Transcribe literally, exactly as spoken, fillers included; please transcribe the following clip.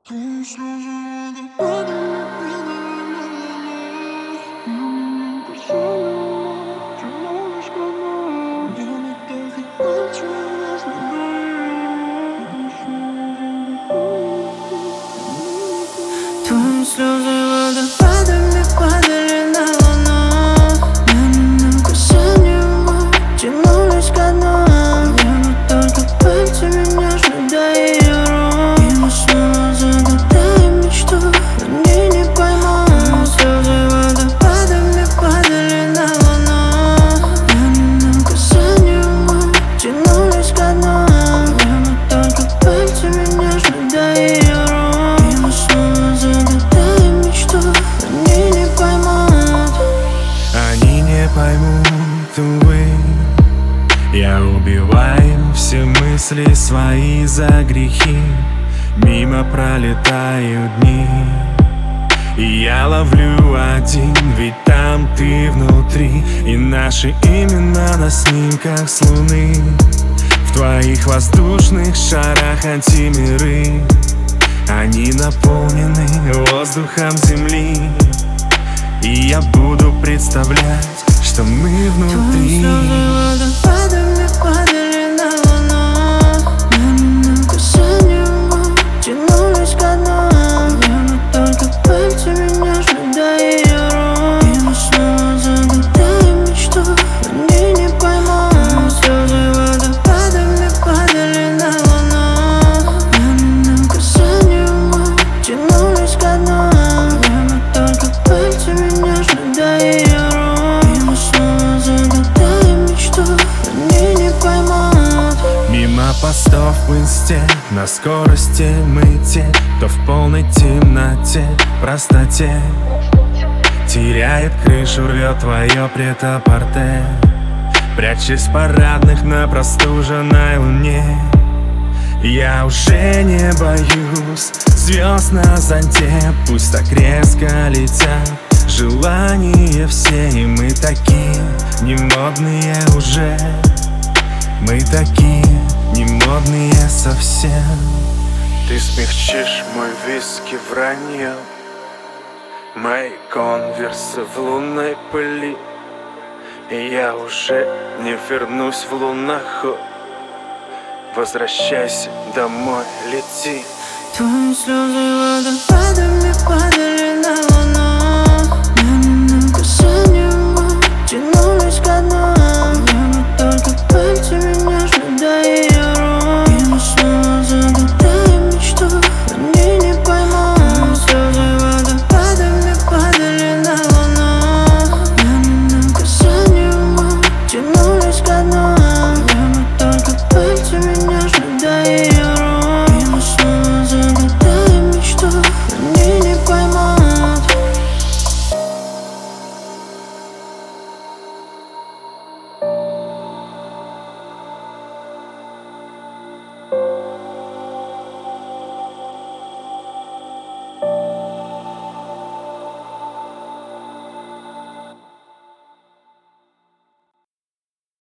Твои слезы водопадами падали, ла-ла-ла. Касание тянулось ко дну. Я не только пальцами нежно давила. Твои слезы водопадами падали на луну. Медленным касанием губ тянулись ко дну. Я не только пальцами нежно до ее рук. И мы снова загадаем мечту, они не поймут. Слезы водопадами падали на луну. Медленным касанием губ тянулись ко дну. Я не только пальцами нежно до ее рук. И мы снова загадаем мечту, они не поймут. Они не поймут, увы. Я убиваю все мысли свои за грехи. Мимо пролетают дни, и я ловлю один, ведь там ты внутри. И наши имена на снимках с луны. В твоих воздушных шарах антимиры. Они наполнены воздухом земли. И я буду представлять, что мы внутри. Твои слезы водопадами падали на луну. Медленным касанием губ тянулись ко дну. Я не только пальцами нежно до ее рук. И мы снова загадаем мечту, они не поймут. Слезы водопадами падали на луну. Медленным касанием губ тянулись ко дну. Я не только пальцами нежно до ее рук. И мы снова загадаем мечту, они не поймут. Мимо постов в инсте, на скорости мы те, кто в полной темноте, простоте теряет крышу, рвет твое прет-а-порте. Прячась в парадных на простуженной луне. Я уже не боюсь звезд на зонте, пусть так резко летят желания все. И мы такие немодные уже. Мы такие немодные совсем. Ты смягчишь мой виски вранье, мои конверсы в лунной пыли. И я уже не вернусь в луноход. Возвращайся домой, лети. Твои слезы водопадами падали.